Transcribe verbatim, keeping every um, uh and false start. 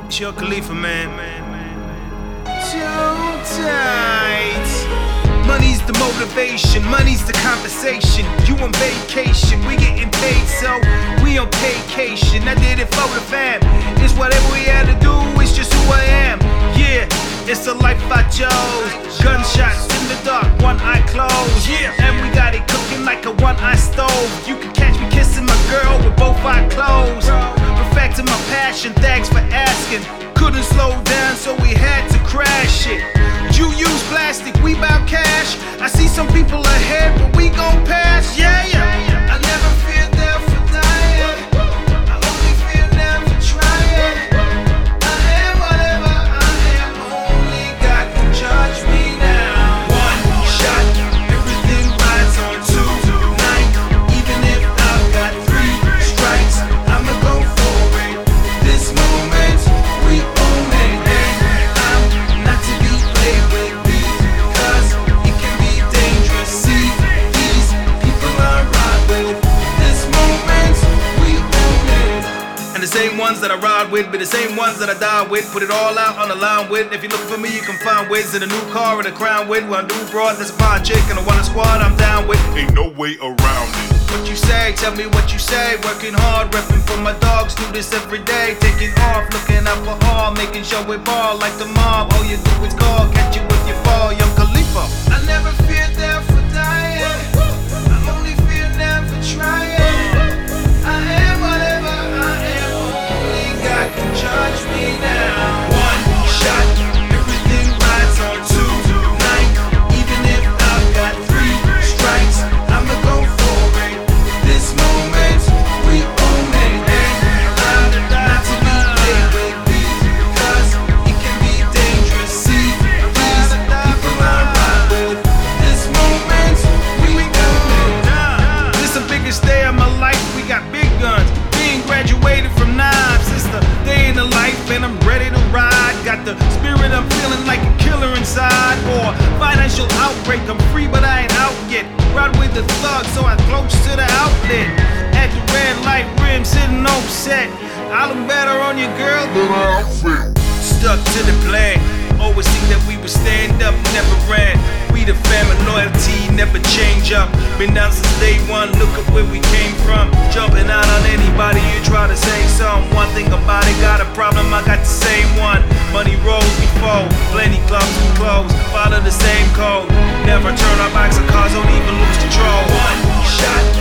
It's your Khalifa, man. Too tight. Money's the motivation, money's the conversation. You on vacation, we getting paid, so we on vacation. I did it for the fam. It's whatever we had to do, it's just who I am. Yeah, it's the life I chose. Gunshots in the dark, one eye closed. Yeah, and we got it cooking like a one-eye stove. You can catch me kissing my girl with both eyes closed. Perfecting my passion, thanks for asking. Couldn't slow down, so we had to crash it. You use plastic, we bout cash. I see some people ahead, but we gon' pass. Yeah, yeah. I never feared them for dying. I only fear them for trying. I am whatever I am. Only God can judge me now. One shot, everything rides on tonight. Even if I've got three strikes, I'ma go for it. This moment, we own it. And I'm not to be played with because it can be dangerous. See, these people I ride with. This moment, we own it. And the same ones that I ride with be the same ones that I die with. Put it all out on the line with. If you look for me, you can find ways in a new car and a crown with. When I do broad, that's a fine chick and a one squad I'm down with. Ain't no way around it. What you say, tell me what you say. Working hard, repping for my dogs, do this every day. Taking off, looking out for all, making sure we ball like the mob. All you do is call, catch you if you fall, young Khalifa. I never feared them for dying. I only fear them for trying. I am whatever I am. Only God can judge me now. One shot, everything rides on tonight. Even if I've got three strikes, I'ma go for it. This moment, we own it. And I'm not to be played with because it can be dangerous. See, these people I ride with. This moment, we own it. This the biggest day of my life. We got big guns. Being graduated from knives. It's the day in the life, and I'm ready to ride. Got the spirit, I'm feeling like a killer inside. Or financial outbreak, I'm free, but I ain't out yet. Ride with the thug, so I close to the outlet. At the red light rim, sitting on set. I look better on your girl than her outfit. Stuck to the plan. Always think that we would stand up, never ran. We the family, loyalty never change up. Been down since day one, look at where we came from. Jumping out on anybody you try to say something. One thing about it, got a problem, I got the same one. Money rolls before, plenty clubs and clothes. Follow the same code. Never turn our backs on cars, don't even lose control. One shot.